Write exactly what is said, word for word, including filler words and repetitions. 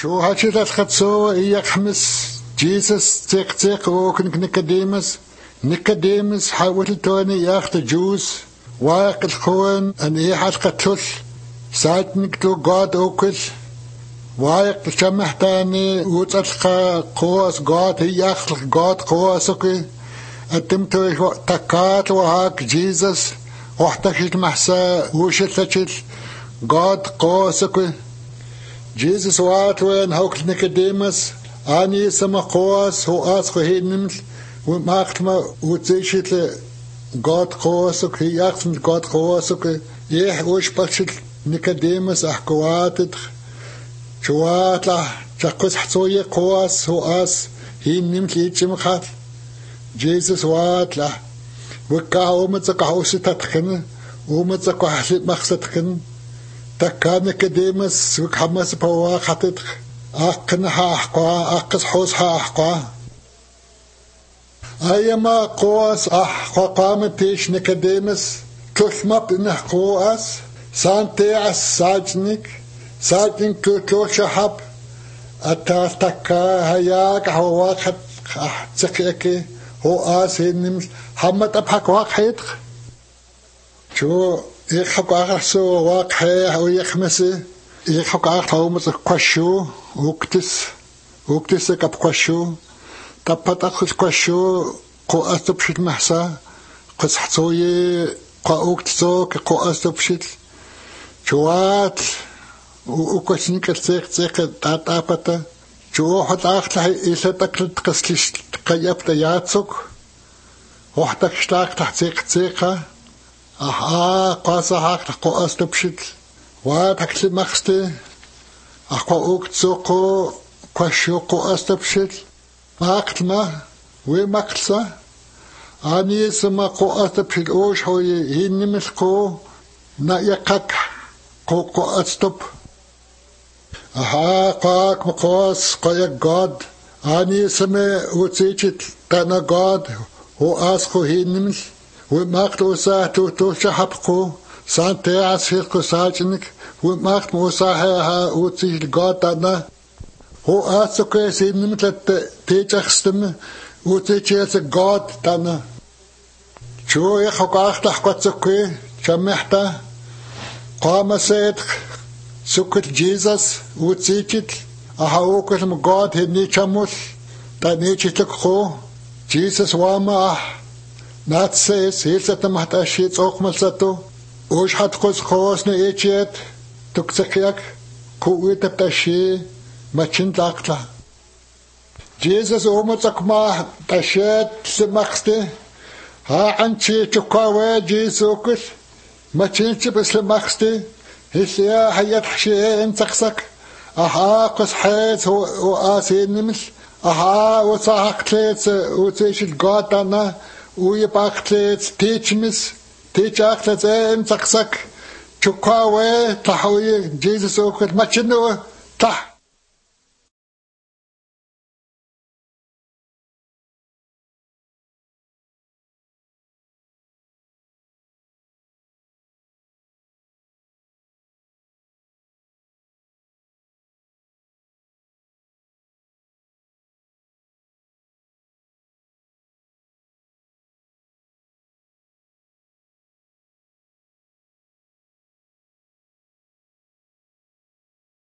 Chu hachila khatso yakhamis Jesus tek tek okn Nicodemus. Nicodemus hawil toni yak the Jews. Waqil khoen an ihal qatul. Saatnik to God okil. Waqil chamahtani utalqa qos God yak God qosoki. Atim to takat wahak Jesus. Wahtakit mahsa ushilachil God qosoki. Jesus waatwen hauk Nicodemus. Ani sama qoas ho as khohiniml. Und macht ma utsichtle God qosok hiachn God qosok je uspachil Nicodemus ahqwatet chwatla chaqus hsoye qos ho as hinnim lichim khat Jesus watla wukka umat qausitat khin umat qahlit maqsad khin takka Nicodemus wukhamas pawa khatet aqna ha ahqa aqs hos ha ahqa أيما قواس أح قامتيش نيكوديموس تلمب إنه قواس سانتي عس ساجنك ساجنك تلوش حب أتاتكا هياك هو واحد تسكيكي هو آسي نمس حمد أبحك واحد شو يخبق أغسو واقحي أو يخمسي يخبق أغسو متقشو وكتس وكتس كبقشو تبت أخذ كشو قو أستبشت محسا قص حصوي قو أكتسوك قو أستبشت شوات وكشنك السيق سيق تاتابتا شو حد أخلح إيسا تكلت قسلش تقيب تياتسوك وحدك شتاك تحت سيق سيقا أها قاسا حاك قو أستبشت واتك لمخستي أخو أكتسوكو كشو قو أستبشت ماقتما وماقتسا أني سما قو أستبشل أوش هو ينمس قو نايقك قو قو أستب أها قاك مقوس قايق God أني سما وتيجت تانا God هو أسقو ينمس وماقت وساه تو تو شحبقو سانتي عسفيركو ساجنك وماقت موساها وتيجت God تانا هو أسوكي سيدنا مثل تيجخستم وتيجيس God تانا شو يخوك أختح قد شمحتا قام سيد سكت جيسس وتيجت أحاوك اسم God هني شموس تانيجتك خو جيسس واما نات سيس هيسة محتاشيت أوكمل ستو وش حد قوس خواسنا إيجيت تكسكيك كويت بتاشي ماشين تاقتا جيسس اومتك ما تشات سمخستي ها عنشي تقاوى جيسوكس ماشين تبس لمخستي هسيا حيات حشي انتقسك اها قص حيث وآسي نمس اها وصاحقتليت وتيش القاطانا ويباقتليت تيجمس تيجاقتليت انتقسك تقاوى تحوي جيسس اوكس ماشينو تح